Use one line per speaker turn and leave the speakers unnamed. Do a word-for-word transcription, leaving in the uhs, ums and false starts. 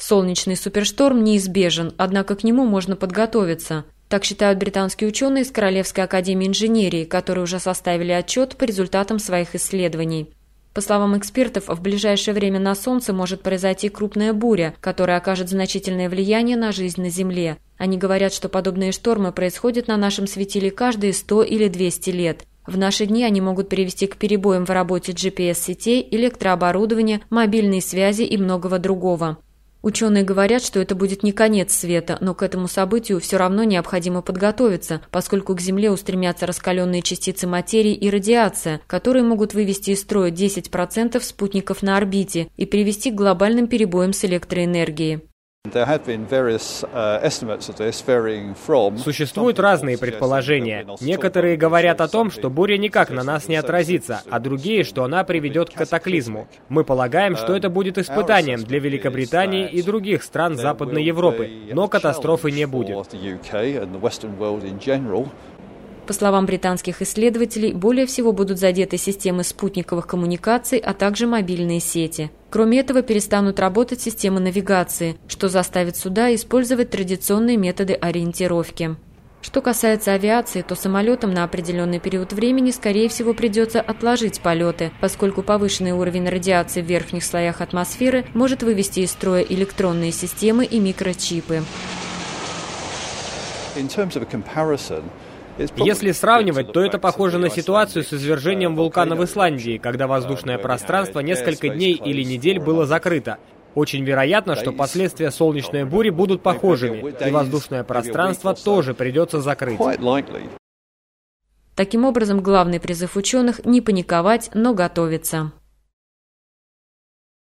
Солнечный супершторм неизбежен, однако к нему можно подготовиться. Так считают британские ученые из Королевской академии инженерии, которые уже составили отчет по результатам своих исследований. По словам экспертов, в ближайшее время на Солнце может произойти крупная буря, которая окажет значительное влияние на жизнь на Земле. Они говорят, что подобные штормы происходят на нашем светиле каждые сто или двести лет. В наши дни они могут привести к перебоям в работе джи пи эс-сетей, электрооборудования, мобильной связи и многого другого. Ученые говорят, что это будет не конец света, но к этому событию все равно необходимо подготовиться, поскольку к Земле устремятся раскаленные частицы материи и радиация, которые могут вывести из строя десять процентов спутников на орбите и привести к глобальным перебоям с электроэнергией.
Существуют разные предположения. Некоторые говорят о том, что буря никак на нас не отразится, а другие, что она приведет к катаклизму. Мы полагаем, что это будет испытанием для Великобритании и других стран Западной Европы, но катастрофы не будет.
По словам британских исследователей, более всего будут задеты системы спутниковых коммуникаций, а также мобильные сети. Кроме этого, перестанут работать системы навигации, что заставит суда использовать традиционные методы ориентировки. Что касается авиации, то самолетам на определенный период времени, скорее всего, придется отложить полеты, поскольку повышенный уровень радиации в верхних слоях атмосферы может вывести из строя электронные системы и микрочипы.
Если сравнивать, то это похоже на ситуацию с извержением вулкана в Исландии, когда воздушное пространство несколько дней или недель было закрыто. Очень вероятно, что последствия солнечной бури будут похожими, и воздушное пространство тоже придется закрыть.
Таким образом, главный призыв ученых – не паниковать, но готовиться.